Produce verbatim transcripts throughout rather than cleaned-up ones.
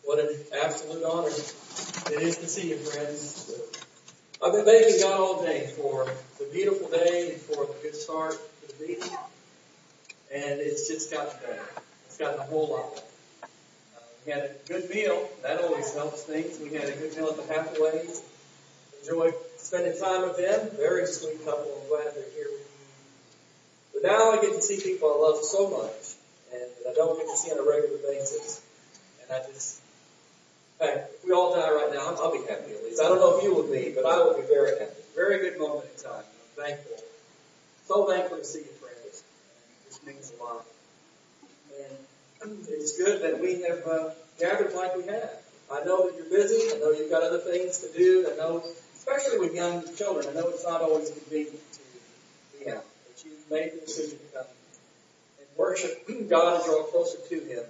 What an absolute honor it is to see you, friends. I've been thanking God all day for the beautiful day and for the good start to the meeting. And it's just gotten better. It's gotten a whole lot better. Uh, we had a good meal. That always helps things. We had a good meal at the Hathaways. Enjoyed spending time with them. Very sweet couple. I'm glad they're here with you. But now I get to see people I love so much and that I don't get to see on a regular basis. And I just, in fact, if we all die right now, I'll, I'll be happy at least. I don't know if you will be, but I will be very happy. Very good moment in time. I'm thankful. So thankful to see you, friends. This means a lot. And it's good that we have uh, gathered like we have. I know that you're busy. I know you've got other things to do. I know, especially with young children, I know it's not always convenient to be out. But you've made the decision to come and worship God and draw closer to Him.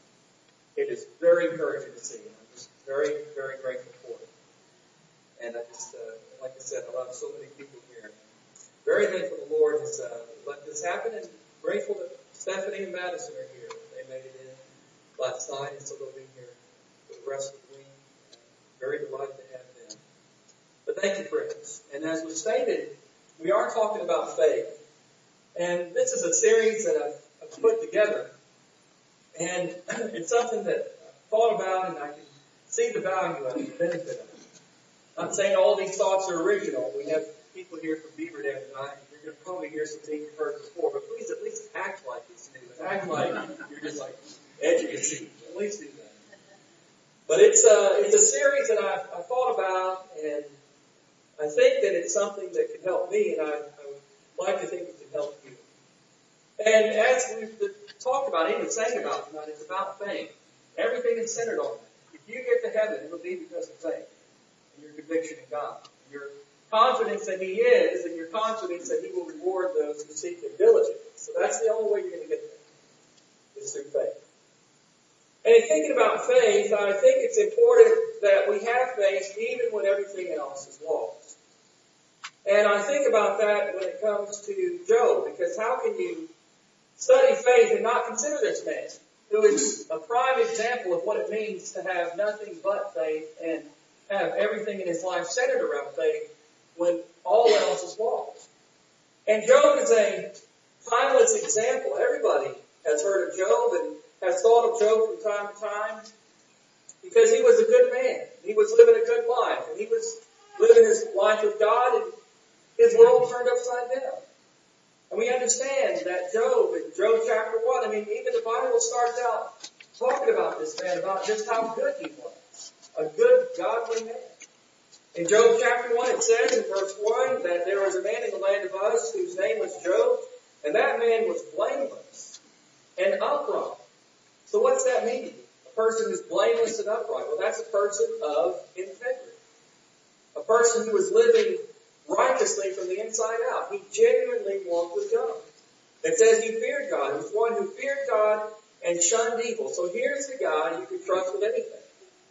It is very encouraging to see. I'm just very, very grateful for it. And I just, uh, like I said, I love so many people here. Very thankful the Lord has uh, let this happen, and grateful that Stephanie and Madison are here. They made it in last night, and so they'll be here for the rest of the week. I'm very delighted to have them. But thank you, friends. And as was stated, we are talking about faith. And this is a series that I've, I've put together. And it's something that I've thought about, and I can see the value of it, the benefit of it. I'm not saying all these thoughts are original. We have people here from Beaver Dam tonight. You're going to probably hear some things you've heard before, but please at least act like it's new. And act like you're just like educated. At least do that. But it's a, it's a series that I've, I've thought about, and I think that it's something that can help me, and I, I would like to think it can help you. And as we've talked about, even sang about tonight, it's about faith. Everything is centered on it. If you get to heaven, it'll be because of faith and your conviction in God. Your confidence that He is, and your confidence that He will reward those who seek Him diligently. So that's the only way you're going to get there, is through faith. And in thinking about faith, I think it's important that we have faith even when everything else is lost. And I think about that when it comes to Job, because how can you study faith and not consider this man, who is a prime example of what it means to have nothing but faith and have everything in his life centered around faith when all else is lost. And Job is a timeless example. Everybody has heard of Job and has thought of Job from time to time because he was a good man. He was living a good life, and he was living his life with God, and his world turned upside down. And we understand that Job, in Job chapter one, I mean, even the Bible starts out talking about this man, about just how good he was. A good, godly man. In Job chapter one, it says in verse one that there was a man in the land of Uz whose name was Job, and that man was blameless and upright. So what's that mean? A person who's blameless and upright. Well, that's a person of integrity. A person who is living righteously from the inside out. He genuinely walked with God. It says he feared God. He was one who feared God and shunned evil. So here's the guy you can trust with anything.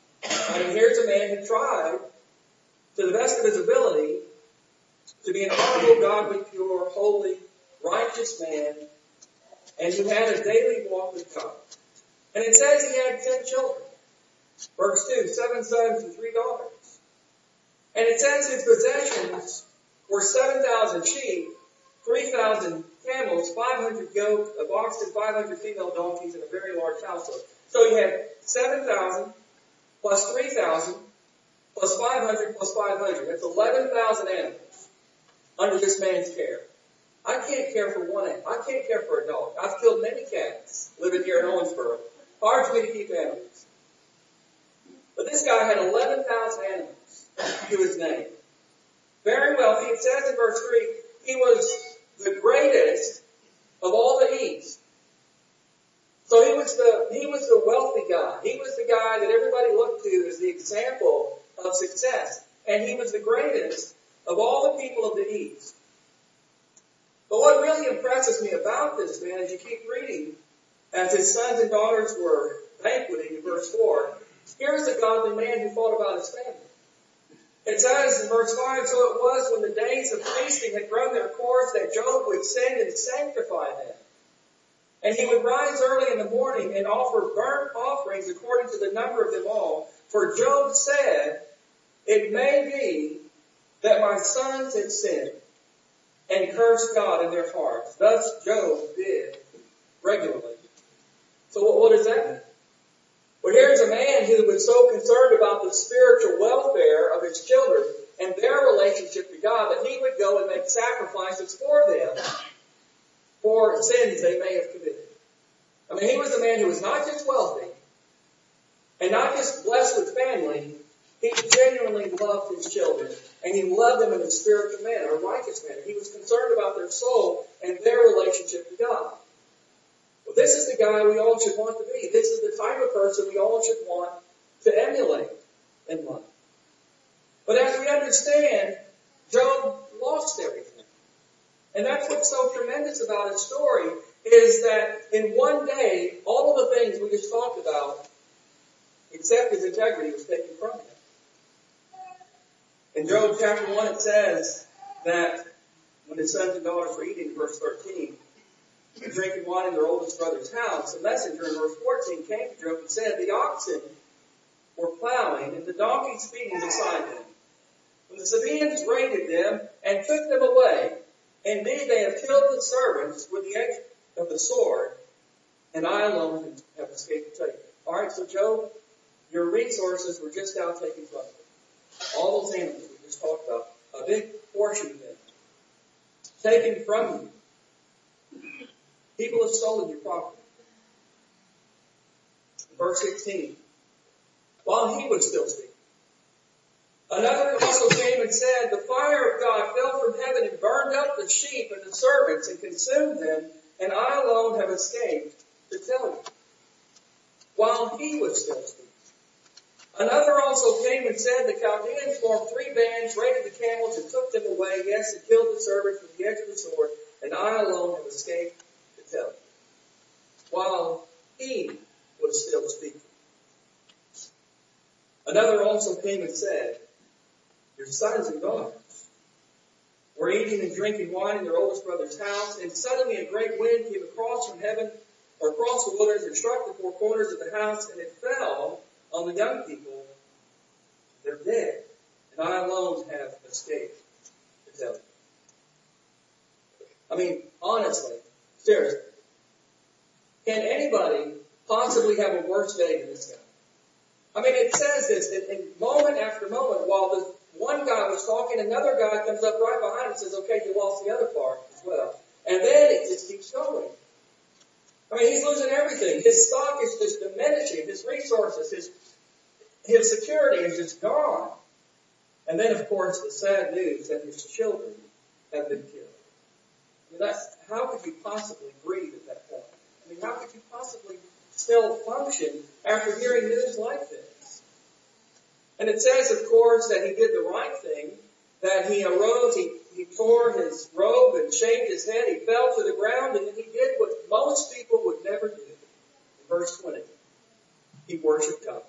I mean, here's a man who tried, to the best of his ability, to be an honorable, godly, pure, holy, righteous man, and who had a daily walk with God. And it says he had ten children. Verse two, seven sons and three daughters. And it says his possessions were seven thousand sheep, three thousand camels, five hundred yoke of oxen, five hundred female donkeys, and a very large household. So you have seven thousand plus three thousand plus five hundred plus five hundred. That's eleven thousand animals under this man's care. I can't care for one animal. I can't care for a dog. I've killed many cats living here in Owensboro. Hard for me to keep animals. But this guy had eleven thousand animals to his name. Very wealthy. It says in verse three, he was the greatest of all the East. So he was the, he was the wealthy guy. He was the guy that everybody looked to as the example of success. And he was the greatest of all the people of the East. But what really impresses me about this man, as you keep reading, as his sons and daughters were banqueting in verse four, here's the godly man who thought about his family. It says in verse five, so it was when the days of feasting had run their course that Job would send and sanctify them. And he would rise early in the morning and offer burnt offerings according to the number of them all. For Job said, it may be that my sons had sinned and cursed God in their hearts. Thus Job did regularly. So what, what does that mean? Well, here's a man who was so concerned about the spiritual welfare of his children and their relationship to God that he would go and make sacrifices for them for sins they may have committed. I mean, he was a man who was not just wealthy and not just blessed with family. He genuinely loved his children, and he loved them in a spiritual manner, a righteous manner. He was concerned about their soul and their relationship to God. Well, this is the guy we all should want to be. This is the type of person we all should want to emulate in life. But as we understand, Job lost everything. And that's what's so tremendous about his story, is that in one day, all of the things we just talked about, except his integrity, was taken from him. In Job chapter one, it says that when his sons and daughters were eating, verse thirteen, and drinking wine in their oldest brother's house, a messenger in verse fourteen came to Job and said, the oxen were plowing and the donkeys feeding beside them, when the Sabaeans raided them and took them away. Indeed, they have killed the servants with the edge of the sword, and I alone have escaped the taking. All right, so Job, your resources were just now taken from you. All those animals we just talked about, a big portion of them, taken from you. People have stolen your property. Verse sixteen. While he was still speaking, another also came and said, the fire of God fell from heaven and burned up the sheep and the servants and consumed them, and I alone have escaped to tell you. While he was still speaking. Another also came and said, the Chaldeans formed three bands, raided the camels, and took them away. Yes, and killed the servants with the edge of the sword, and I alone have escaped to tell you. While he was still speaking. Another also came and said, your sons and daughters were eating and drinking wine in their oldest brother's house, and suddenly a great wind came across from heaven, or across the wilderness, and struck the four corners of the house, and it fell on the young people. They're dead, and I alone have escaped to tell you. I mean, honestly, seriously, can anybody possibly have a worse day than this guy? I mean, it says this, in, in moment after moment, while the one guy was talking, another guy comes up right behind and says, okay, you lost the other part as well. And then it just keeps going. I mean, he's losing everything. His stock is just diminishing. His resources, his, his security is just gone. And then, of course, the sad news that his children have been killed. I mean, that's, how could you possibly breathe at that point? I mean, how could you possibly still function after hearing news like this? And it says, of course, that he did the right thing, that he arose, he, he tore his robe and shaved his head, he fell to the ground, and then he did what most people would never do. In verse twenty, he worshiped God.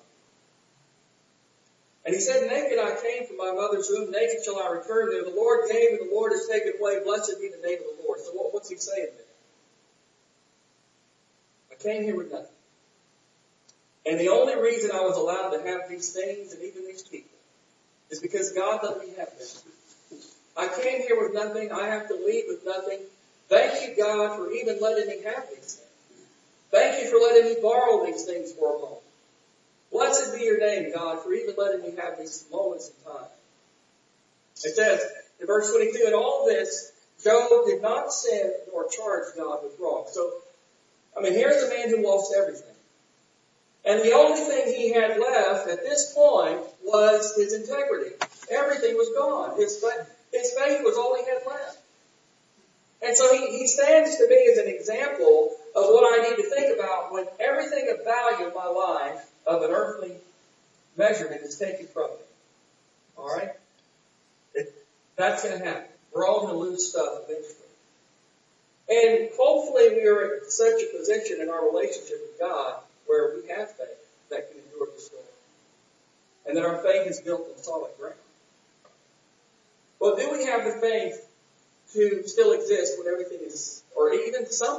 And he said, naked I came from my mother's womb, naked shall I return there. The Lord gave and the Lord has taken away. Blessed be the name of the Lord. So what, what's he saying there? I came here with nothing. And the only reason I was allowed to have these things and even these people is because God let me have them. I came here with nothing. I have to leave with nothing. Thank you, God, for even letting me have these things. Thank you for letting me borrow these things for a moment. Blessed be your name, God, for even letting me have these moments in time. It says in verse twenty-two, in all this, Job did not sin nor charge God with wrong. So, I mean, here's a man who lost everything. And the only thing he had left at this point was his integrity. Everything was gone. His, his faith was all he had left. And so he, he stands to me as an example of what I need to think about when everything of value in my life of an earthly measurement is taken from me. Alright? That's going to happen. We're all going to lose stuff eventually. And hopefully we are in such a position in our relationship with God where we have faith that can endure the storm. And that our faith is built on solid ground. Well, do we have the faith to still exist when everything is, or even something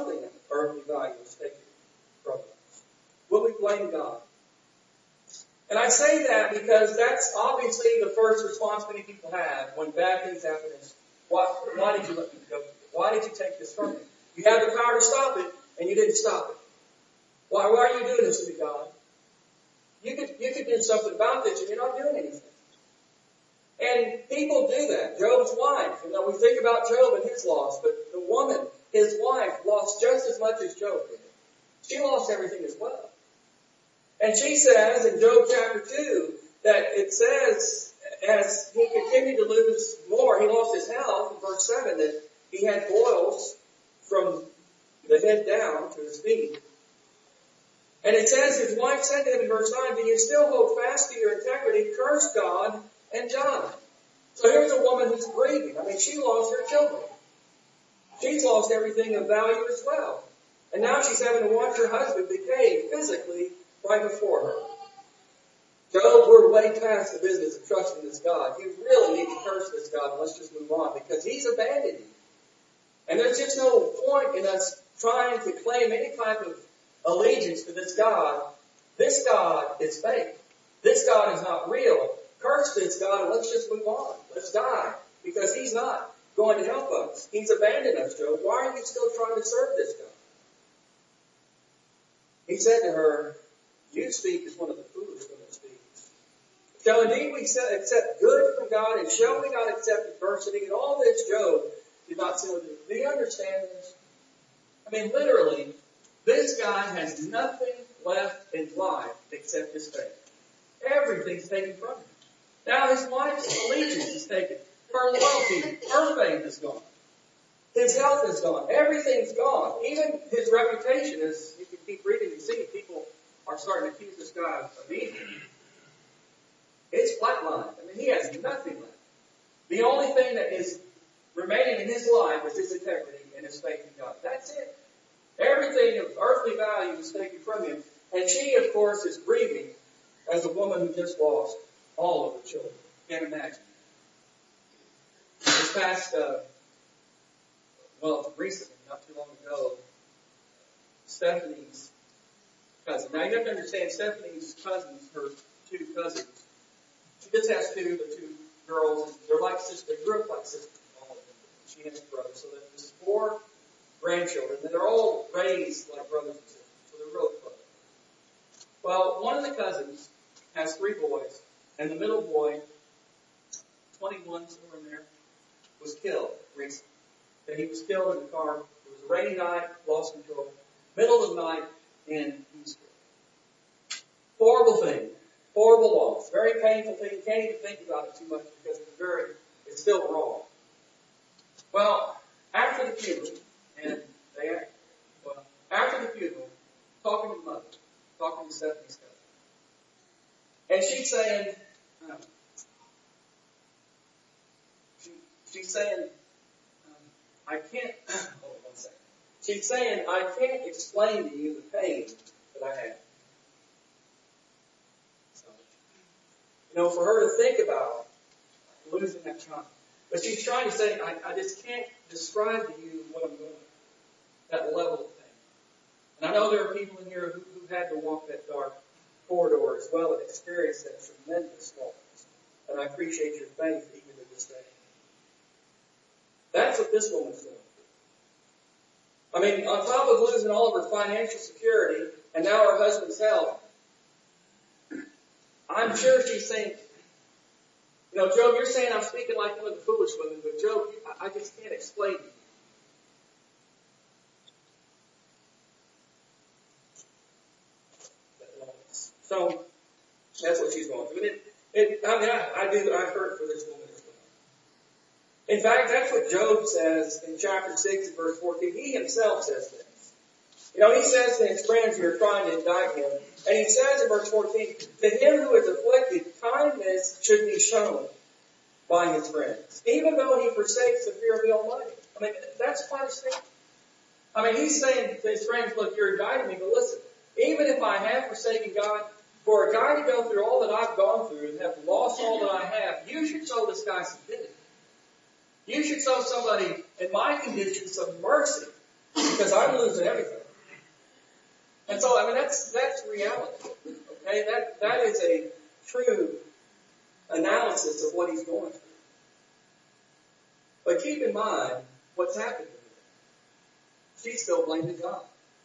earthly value is taken from us? Will we blame God? And I say that because that's obviously the first response many people have when bad things happen is, why, why did you let me go? Why did you take this from me? You had the power to stop it, and you didn't stop it. Why, why are you doing this to me, God? You could, you could do something about this, and you're not doing anything. And people do that. Job's wife, you know, we think about Job and his loss, but the woman, his wife, lost just as much as Job did. She lost everything as well. And she says in Job chapter two that it says as he continued to lose more, he lost his health, in verse seven, that he had boils from the head down to his feet. And it says his wife said to him in verse nine, do you still hold fast to your integrity? Curse God and die. So here's a woman who's grieving. I mean, she lost her children. She's lost everything of value as well. And now she's having to watch her husband decay physically right before her. Job, we're way past the business of trusting this God. You really need to curse this God and let's just move on because he's abandoned you. And there's just no point in us trying to claim any type of allegiance to this God. This God is fake. This God is not real. Curse this God and let's just move on. Let's die. Because he's not going to help us. He's abandoned us, Job. Why are you still trying to serve this God? He said to her, you speak as one of the foolish women speaks. Shall indeed we accept good from God and shall we not accept adversity? And all this Job did not sin with it. Do you understand this? I mean, literally, this guy has nothing left in life except his faith. Everything's taken from him. Now his wife's allegiance is taken. Her loyalty, her faith is gone. His health is gone. Everything's gone. Even his reputation is, you can keep reading and see, people are starting to accuse this guy of evil. It's flatlined. I mean, he has nothing left. The only thing that is remaining in his life is his integrity and his faith in God. That's it. Everything of earthly value is taken from him. And she, of course, is grieving as a woman who just lost all of her children. Can't imagine. This past, uh, well, recently, not too long ago, Stephanie's cousin. Now, you have to understand, Stephanie's cousins, her two cousins, she just has two, the two girls, they're like sisters, they grew up like sisters, all of them. She has brothers, so there's four grandchildren, and they're all raised like brothers and sisters, so they're really close. Well, one of the cousins has three boys, and the middle boy, twenty-one, somewhere in there, was killed recently. And he was killed in the car. It was a rainy night, lost control, middle of the night, and he was killed. Horrible thing. Horrible loss. Very painful thing. You can't even think about it too much because it's very, it's still wrong. Well, after the funeral, and they, well, after the funeral, talking to mother, talking to Stephanie's cousin, and she's saying, um, she, she's saying, um, I can't, hold on one second. She's saying, I can't explain to you the pain that I have. So, you know, for her to think about losing that child. But she's trying to say, I, I just can't describe to you what I'm going through. That level of pain. And I know there are people in here who, who had to walk that dark corridor as well and experience that tremendous loss. And I appreciate your faith even to this day. That's what this woman's going through. I mean, on top of losing all of her financial security and now her husband's health, I'm sure she's saying, you know, Job, you're saying I'm speaking like one of the foolish women, but Job, I just can't explain to you. So, that's what she's going through. And it, it, I mean, I, I do, I hurt for this woman as well. In fact, that's what Job says in chapter six and verse fourteen. He himself says this. You know, he says to his friends who are trying to indict him, and he says in verse fourteen, to him who is afflicted, kindness should be shown by his friends, even though he forsakes the fear of the Almighty. I mean, that's quite a statement. I mean, he's saying to his friends, look, you're indicting me, but listen, even if I have forsaken God, for a guy to go through all that I've gone through and have lost all that I have, you should show this guy some pity. You should show somebody in my condition some mercy, because I'm losing everything. And so, I mean, that's, that's reality. Okay? That, that is a true analysis of what he's going through. But keep in mind what's happened to her. She's still blaming God.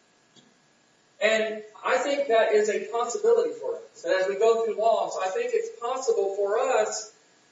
And I think that is a possibility for us. And as we go through loss, I think it's possible for us,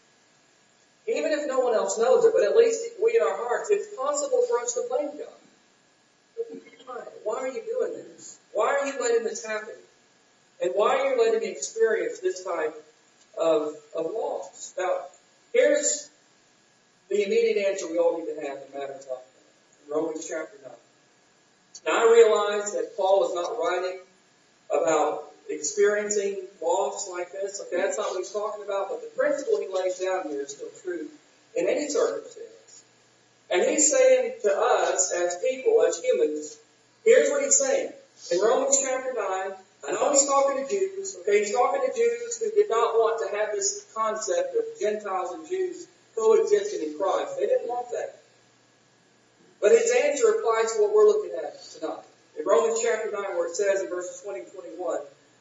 even if no one else knows it, but at least we in our hearts, it's possible for us to blame God. Why are you doing this? Why are you letting this happen? And why are you letting me experience this type of, of loss? Now, here's the immediate answer we all need to have in matters like that. In Romans chapter nine. Now, I realize that Paul is not writing about experiencing loss like this. Okay, that's not what he's talking about, but the principle he lays down here is still true in any circumstance. And he's saying to us as people, as humans, here's what he's saying. In Romans chapter nine, I know he's talking to Jews, okay, he's talking to Jews who did not want to have this concept of Gentiles and Jews coexisting in Christ. They didn't want that. But his answer applies to what we're looking at tonight. In Romans chapter nine, where it says in verses twenty and twenty-one,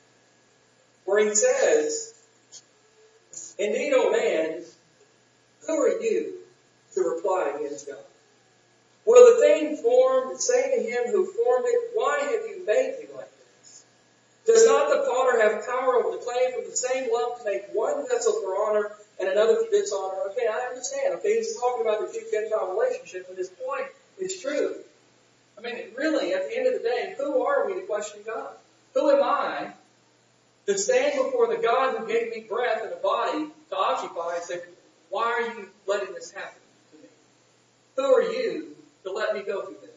where he says, indeed, O man, who are you to reply against God? Will the thing formed say to him who formed it, why have you made me like this? Does not the potter have power over the clay from the same lump to make one vessel for honor and another for dishonor? Okay, I understand. Okay, he's talking about the Jew-Gentile relationship, and his point is true. I mean, really, at the end of the day, who are we to question God? Who am I to stand before the God who gave me breath and a body to occupy and say, why are you letting this happen to me? Who are you to let me go through this?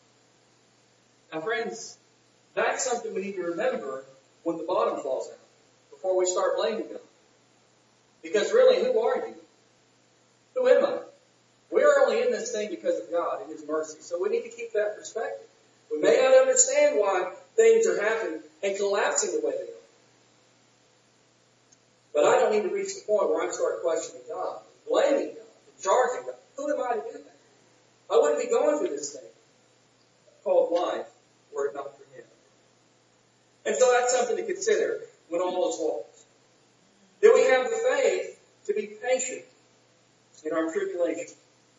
Now, friends, that's something we need to remember when the bottom falls out, before we start blaming God. Because really, who are you? Who am I? We're only in this thing because of God and His mercy. So we need to keep that perspective. We may not understand why things are happening and collapsing the way they are. But I don't need to reach the point where I start questioning God, blaming God, charging God. Who am I to do that? I wouldn't be going through this thing called life were it not for Him. And so that's something to consider when all is lost. Then we have the faith to be patient in our tribulation.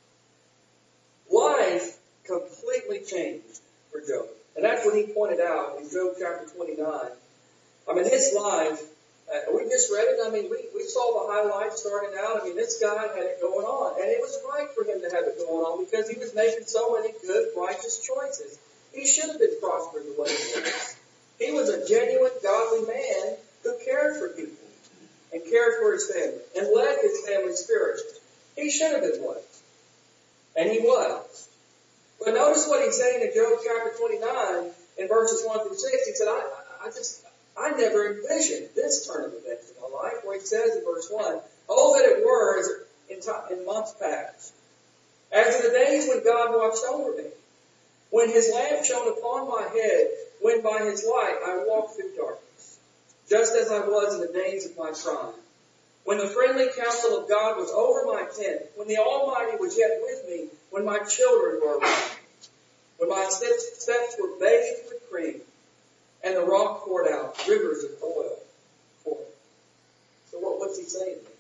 Life completely changed for Job. And that's what he pointed out in Job chapter twenty-nine. I mean, his life, uh, we just read it. I mean, we, we saw the highlights starting out. I mean, this guy had it going on. And it was right for him to have it going on because he was making so many good, righteous choices. He should have been prospered the way he was. He was a genuine, godly man who cared for people and cared for his family and led his family spiritually. He should have been blessed. And he was. But notice what he's saying in Job chapter twenty-nine in verses one through six. He said, I, I just, I never envisioned this turn of events in my life, where he says in verse one, oh, that it were as in, time, in months past, as in the days when God watched over me, when His lamp shone upon my head, when by His light I walked through darkness, just as I was in the days of my prime. When the friendly counsel of God was over my tent, when the Almighty was yet with me, when my children were around, when my steps, steps were bathed with cream, and the rock poured out rivers of oil for me. So what, what's he saying here?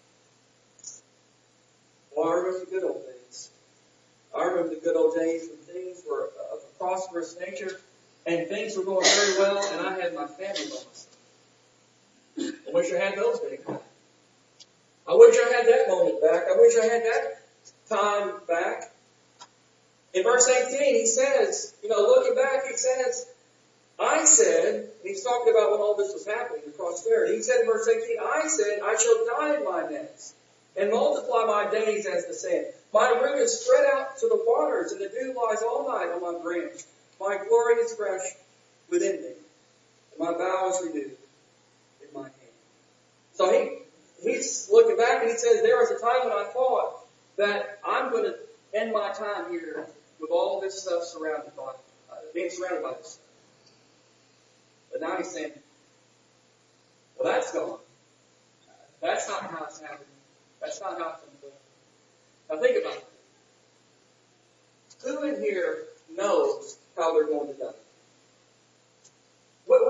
Well, I remember the good old days. I remember the good old days when things were of a prosperous nature, and things were going very well, and I had my family by myself. I wish I had those days back. I wish I had that moment back. I wish I had that time back. In verse eighteen, he says, you know, looking back, he says, I said, and he's talking about when all this was happening, the prosperity. He said in verse eighteen, I said, I shall die in my nest and multiply my days as the sand. My root is spread out to the waters, and the dew lies all night on my branch. My glory is fresh within me, and my vow is renewed in my hand. So he He's looking back and he says, there was a time when I thought that I'm going to end my time here with all this stuff surrounded by, uh, being surrounded by this stuff. But now he's saying, well, that's gone. That's not how it's happening. That's not how it's unfolding. Now think about it. Who in here knows how they're going to die?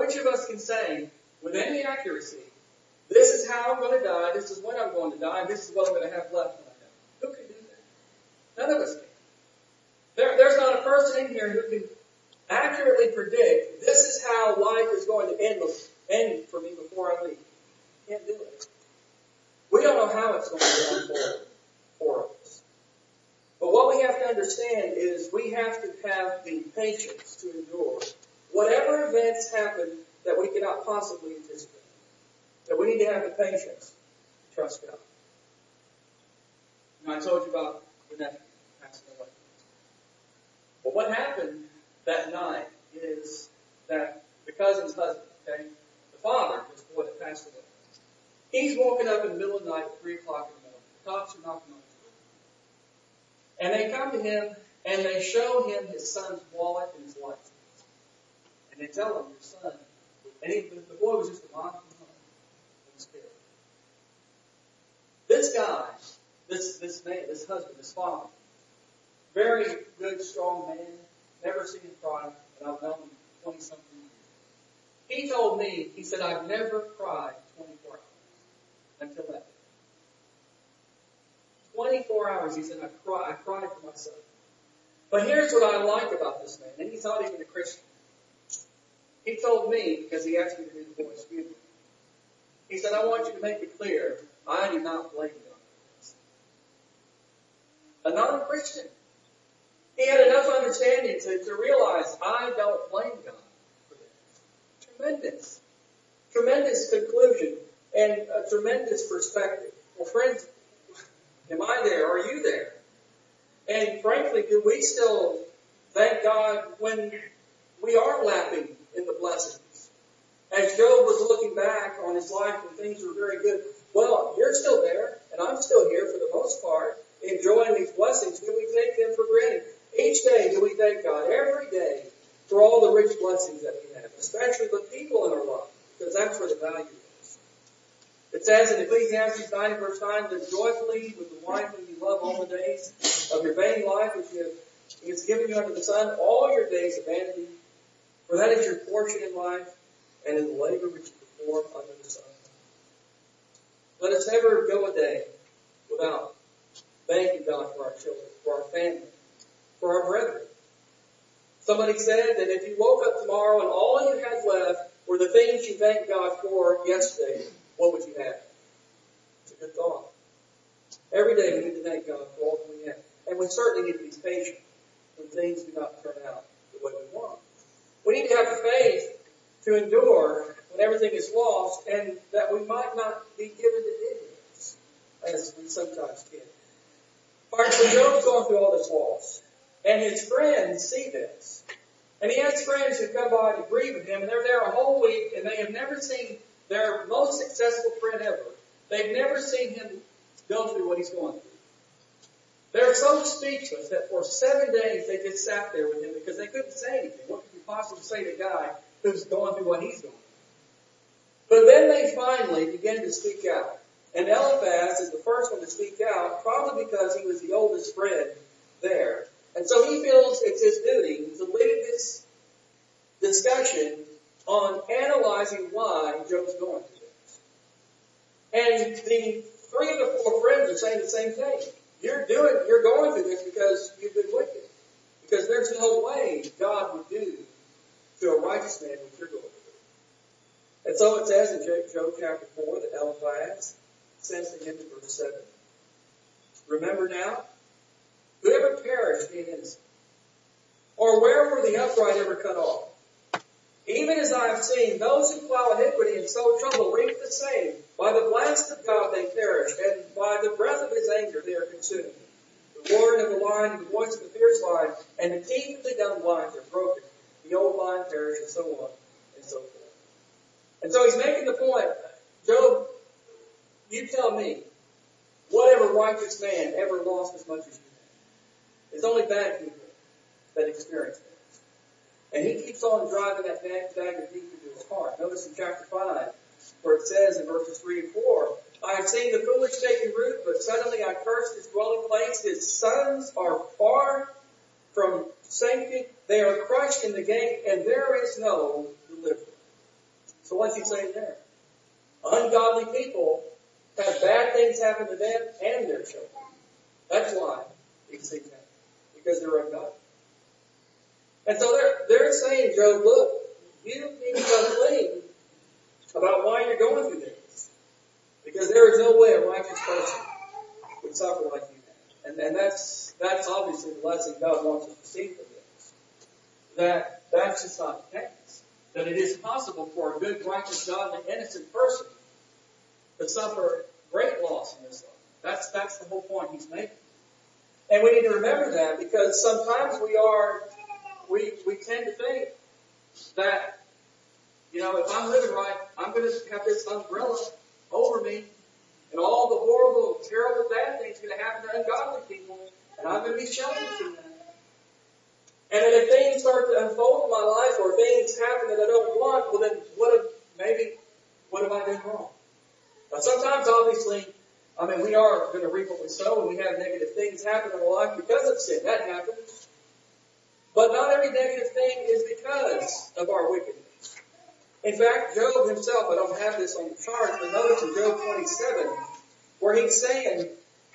which of us can say with any accuracy, this is how I'm going to die, this is when I'm going to die, and this is what I'm going to have left when I die? Who can do that? None of us can. There, there's not a person in here who can accurately predict, this is how life is going to end, end for me before I leave. Can't do it. We don't know how it's going to unfold for us. But what we have to understand is we have to have the patience to endure whatever events happen that we cannot possibly anticipate. That we need to have the patience to trust God. And I told you about the nephew passing away. But what happened that night is that the cousin's husband, okay, the father was the boy that passed away. He's woken up in the middle of the night at three o'clock in the morning. The cops are knocking on his door. And they come to him and they show him his son's wallet and his license. And they tell him, your son, and he, the boy was just a mile from home. He was killed. This guy, this, this man, this husband, this father, very good, strong man, never seen him cry, and I've known him twenty-something years. He told me, he said, I've never cried twenty-four hours until that day. twenty-four hours, he said, I cried, I cried for my son. But here's what I like about this man, and he's not even a Christian. He told me, because he asked me to do the boy's funeral, he said, I want you to make it clear, I do not blame God for this. A non-Christian. He had enough understanding to, to realize, I don't blame God for this. Tremendous. Tremendous conclusion and a tremendous perspective. Well, friends, am I there? Are you there? And frankly, do we still thank God when we are lapping in the blessings? As Job was looking back on his life when things were very good, well, you're still there, and I'm still here for the most part, enjoying these blessings. Do we take them for granted? Each day do we thank God, every day, for all the rich blessings that we have, especially the people in our life, because that's where the value is. It says in Ecclesiastes nine, verse nine, live joyfully with the wife whom you love all the days of your vain life, which you have, He has given you under the sun, all your days of vanity, for that is your portion in life, and in the labor which you perform under the sun. Let us never go a day without thanking God for our children, for our family, for our brethren. Somebody said that if you woke up tomorrow and all you had left were the things you thanked God for yesterday, what would you have? It's a good thought. Every day we need to thank God for all that we have. And we certainly need to be patient when things do not turn out the way we want. We need to have the faith to endure when everything is lost, and that we might not be given to ignorance, as we sometimes get. All right, so Job's going through all this loss, and his friends see this. And he has friends who come by to grieve with him, and they're there a whole week, and they have never seen their most successful friend ever. They've never seen him go through what he's going through. They're so speechless that for seven days they just sat there with him because they couldn't say anything. What could you possibly say to a guy who's going through what he's going through? But then they finally began to speak out. And Eliphaz is the first one to speak out, probably because he was the oldest friend there. And so he feels it's his duty to lead this discussion on analyzing why Job's going through this. And the three of the four friends are saying the same thing. You're doing, you're going through this because you've been wicked. Because there's no way God would do to a righteous man what you're going through. And so it says in Job chapter four that Eliphaz says to him in verse seven, remember now, whoever perished being innocent, or where were the upright ever cut off? Even as I have seen, those who plow iniquity and sow trouble reap the same. By the blast of God they perish, and by the breath of his anger they are consumed. The roaring of the lion and the voice of the fierce lion, and the teeth of the young lions are broken. The old lion perished, and so on, and so forth. And so he's making the point, Job, you tell me, whatever righteous man ever lost as much as you have? It's only bad people that experience this. And he keeps on driving that dagger deep into his heart. Notice in chapter five, where it says in verses three and four, I have seen the foolish taking root, but suddenly I cursed his dwelling place. His sons are far from safety. They are crushed in the gate, and there is no deliverer. So what's he saying there? Ungodly people have bad things happen to them and their children. That's why these things happen. Because they're ungodly. And so they're, they're saying, Job, look, you need to come clean about why you're going through this. Because there is no way a righteous person would suffer like you have. And, and that's, that's obviously the lesson God wants us to see from this. That that's just not the case. That it is possible for a good, righteous, godly, innocent person to suffer great loss in this life. That's, that's the whole point he's making. And we need to remember that because sometimes we are, we, we tend to think that, you know, if I'm living right, I'm going to have this umbrella over me and all the horrible, terrible, bad things are going to happen to ungodly people and I'm going to be sheltered from that. And then if things start to unfold in my life or things happen that I don't want, well then what have, maybe, what have I done wrong? Now sometimes obviously, I mean we are going to reap what we sow and we have negative things happen in our life because of sin. That happens. But not every negative thing is because of our wickedness. In fact, Job himself, I don't have this on the chart, but notice in Job twenty-seven, where he's saying,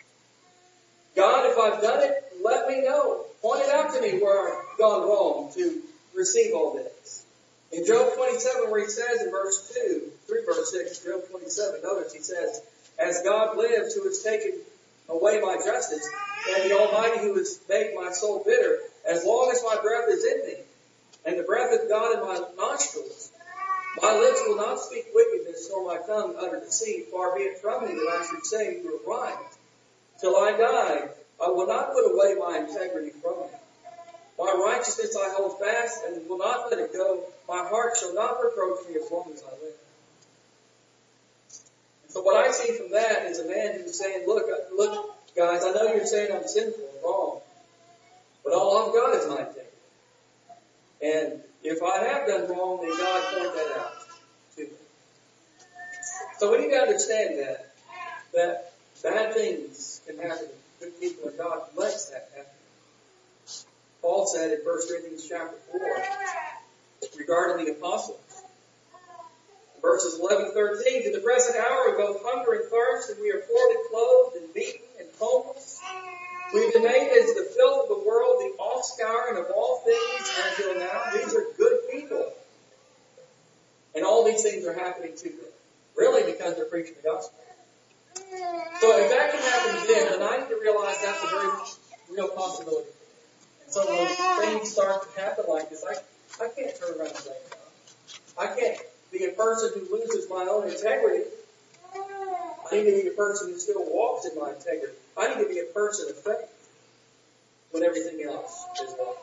God, if I've done it, let me know. Point it out to me where I've gone wrong to receive all this. In Job twenty-seven, where he says in verse two, through verse six, Job twenty-seven, notice he says, as God lives, who has taken away my justice, and the Almighty who has made my soul bitter, as long as my breath is in me, and the breath of God in my nostrils, my lips will not speak wickedness, nor my tongue utter deceit. Far be it from me that I should say you are right. Till I die, I will not put away my integrity from me. My righteousness I hold fast, and will not let it go. My heart shall not reproach me as long as I live. So what I see from that is a man who's saying, look, look, guys, I know you're saying I'm sinful and wrong, but all I've got is my integrity. And if I have done wrong, then God point that out to me. So we need to understand that, that bad things can happen to good people and God lets that happen. Paul said in First Corinthians chapter four, regarding the apostles, verses eleven and thirteen, to the present hour we both hunger and thirst, and we are poor and clothed and beaten and homeless. We've been made as the filth of the world, the offscouring of all things until now. These are good people. And all these things are happening to them. Really because they're preaching the gospel. So if that can happen to them, then I need to realize that's a very real possibility. And so when things start to happen like this, I, I can't turn around and blame God. I can't be a person who loses my own integrity. I need to be a person who still walks in my integrity. I need to be a person of faith when everything else is lost.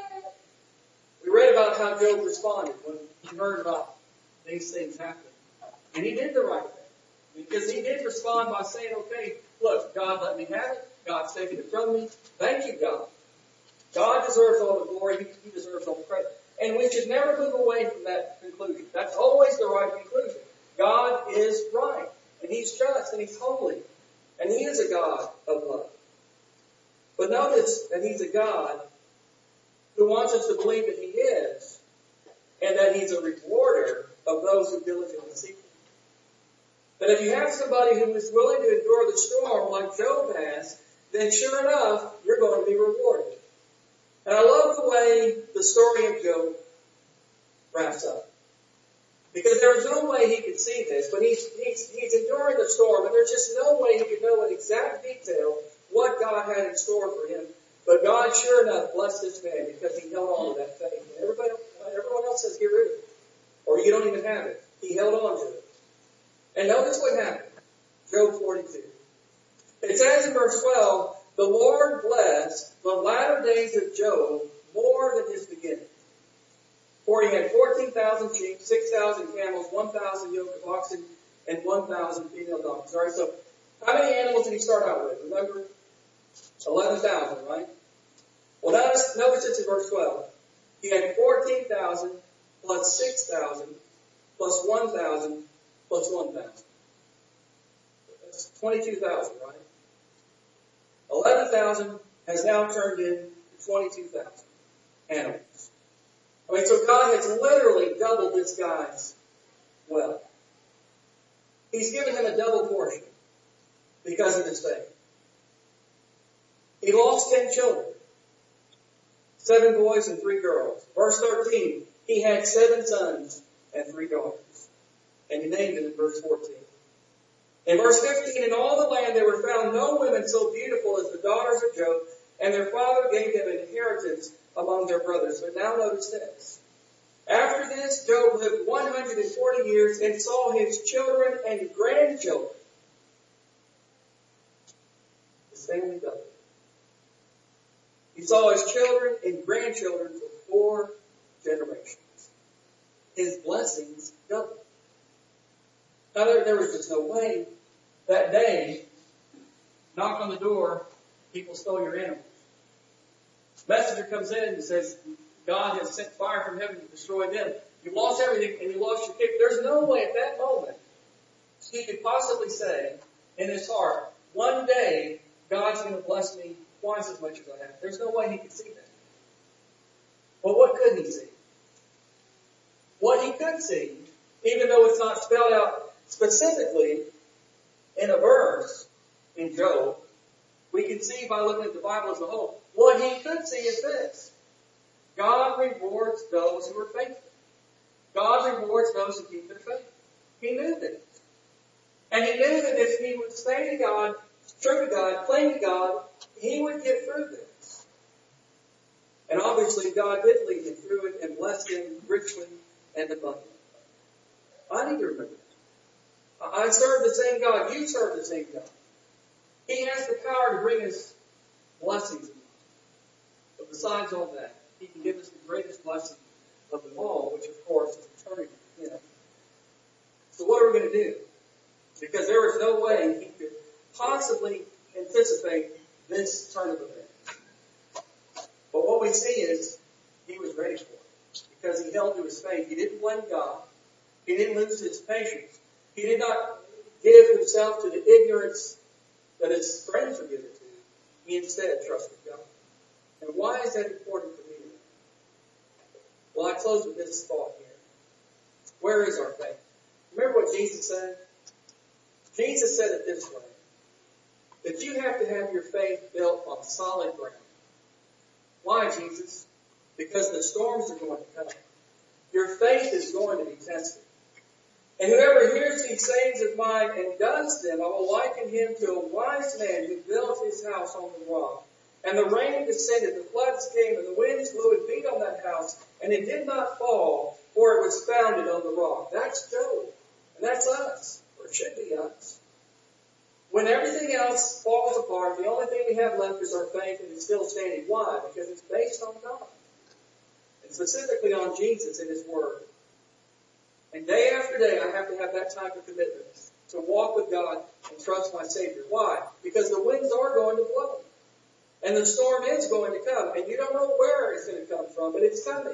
We read about how Job responded when he heard about these things happening. And he did the right thing. Because he did respond by saying, okay, look, God let me have it. God's taken it from me. Thank you, God. God deserves all the glory. He deserves all the credit. And we should never move away from that conclusion. That's always the right conclusion. God is right. And He's just and He's holy. And He is a God of love. But notice that He's a God who wants us to believe that He is and that He's a rewarder of those who diligently seek Him. That if you have somebody who is willing to endure the storm like Job has, then sure enough, you're going to be rewarded. And I love the way the story of Job wraps up. Because there was no way he could see this, but he's, he's, he's enduring the storm, and there's just no way he could know in exact detail what God had in store for him. But God, sure enough, blessed this man because he held on to that faith. And everybody, everyone else says, get rid of it. Or you don't even have it. He held on to it. And notice what happened. Job forty-two. It says in verse twelve, the Lord blessed the latter days of Job more than his beginning. For he had fourteen thousand sheep, six thousand camels, one thousand yoke of oxen, and one thousand female donkeys. All right, so how many animals did he start out with? Remember? eleven thousand, right? Well, notice, notice it's in verse twelve. He had fourteen thousand plus six thousand plus one thousand plus one thousand. That's twenty-two thousand, right? eleven thousand has now turned into twenty-two thousand animals. I mean, so God has literally doubled this guy's He's given him a double portion because of his faith. He lost ten children. Seven boys and three girls. Verse thirteen, he had seven sons and three daughters. And he named them in verse fourteen. In verse fifteen, in all the land there were found no women so beautiful as the daughters of Job, and their father gave them an inheritance among their brothers. But now notice this. After this, Job lived one hundred forty years and saw his children and grandchildren. His family doubled. He saw his children and grandchildren for four generations. His blessings doubled. Now there, there was just no way that day, knock on the door, people stole your animals. Messenger comes in and says, God has sent fire from heaven to destroy them. You lost everything and you lost your kid. There's no way at that moment he could possibly say in his heart, one day God's going to bless me twice as much as I have. There's no way he could see that. But what could he see? What he could see, even though it's not spelled out specifically in a verse in Job, we can see by looking at the Bible as a whole. What he could see is this. God rewards those who are faithful. God rewards those who keep their faith. He knew this. And he knew that if he would stay to God, true to God, cling to God, he would get through this. And obviously God did lead him through it and blessed him richly and abundantly. I need to remember that. I serve the same God. You serve the same God. He has the power to bring us blessings. But besides all that, he can give us the greatest blessing of them all, which of course is eternity in him. So what are we going to do? Because there was no way he could possibly anticipate this turn of events. But what we see is he was ready for it. Because he held to his faith. He didn't blame God. He didn't lose his patience. He did not give himself to the ignorance that his friends would give it to. He instead trusted God. And why is that important for me? Well, I close with this thought here. Where is our faith? Remember what Jesus said? Jesus said it this way. That you have to have your faith built on solid ground. Why, Jesus? Because the storms are going to come. Your faith is going to be tested. And whoever hears these sayings of mine and does them, I will liken him to a wise man who built his house on the rock. And the rain descended, the floods came, and the winds blew and beat on that house, and it did not fall, for it was founded on the rock. That's Job. And that's us. Or it should be us. When everything else falls apart, the only thing we have left is our faith, and it's still standing. Why? Because it's based on God. And specifically on Jesus and His Word. And day after day, I have to have that type of commitment to walk with God and trust my Savior. Why? Because the winds are going to blow. And the storm is going to come. And you don't know where it's going to come from, but it's coming.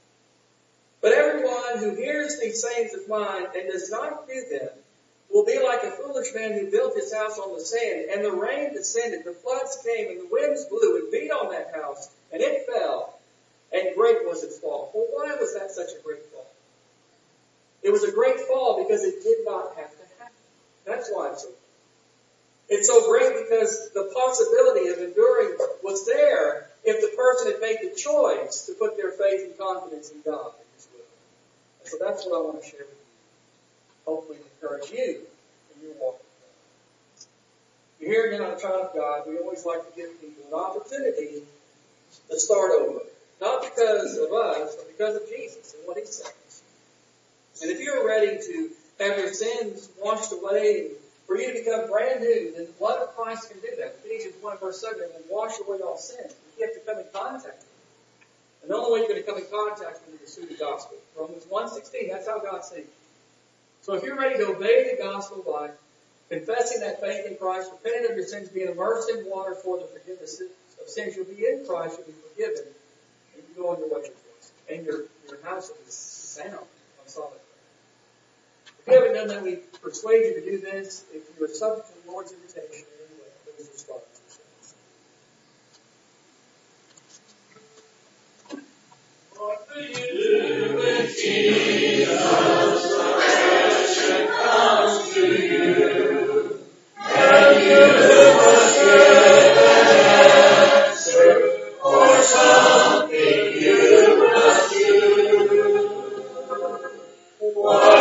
But everyone who hears these sayings of mine and does not do them will be like a foolish man who built his house on the sand. And the rain descended, the floods came, and the winds blew and beat on that house. And it fell. And great was its fall. Well, why was that such a great fall? It was a great fall because it did not have to happen. That's why it's so great. It's so great because the possibility of enduring was there if the person had made the choice to put their faith and confidence in God and His will. And so that's what I want to share with you. Hopefully encourage you in your walk with God. You're here again on the Child of God. We always like to give people an opportunity to start over. Not because of us, but because of Jesus and what He says. And if you're ready to have your sins washed away and for you to become brand new, then the blood of Christ can do that. Ephesians one verse seven will wash away all sin. You have to come in contact with Him. And the only way you're going to come in contact with Him is through the gospel. Romans one sixteen, that's how God saved you. So if you're ready to obey the gospel by confessing that faith in Christ, repenting of your sins, being immersed in water for the forgiveness of sins, you'll be in Christ, you'll be forgiven, and you go on your way. And your, your house will be sound on solid ground. If you haven't done that, we persuade you to do this. If you are subject to the Lord's invitation, anyway, please respond. What do you do when Jesus, the resurrection comes to you?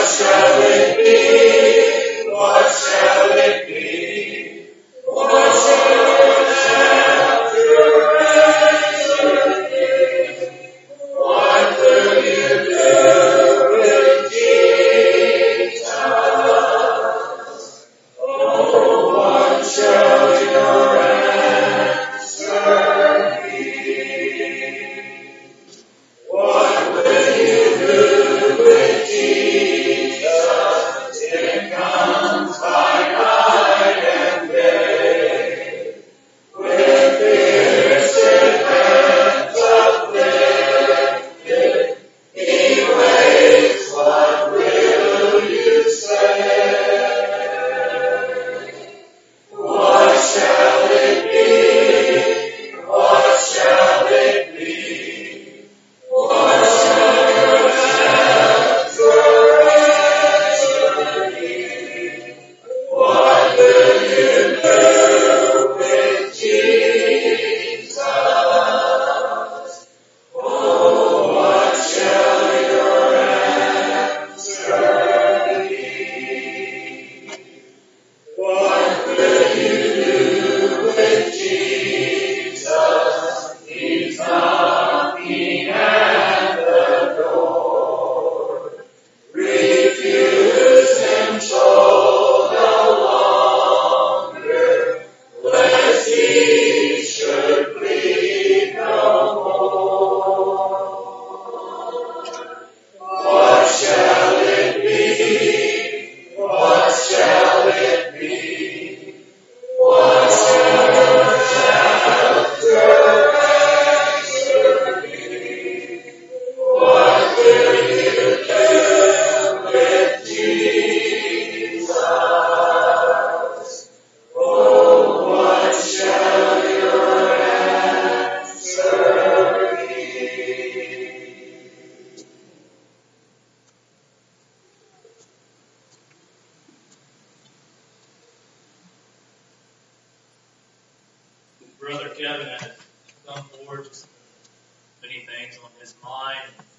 Brother Kevin has come forward with many things on his mind.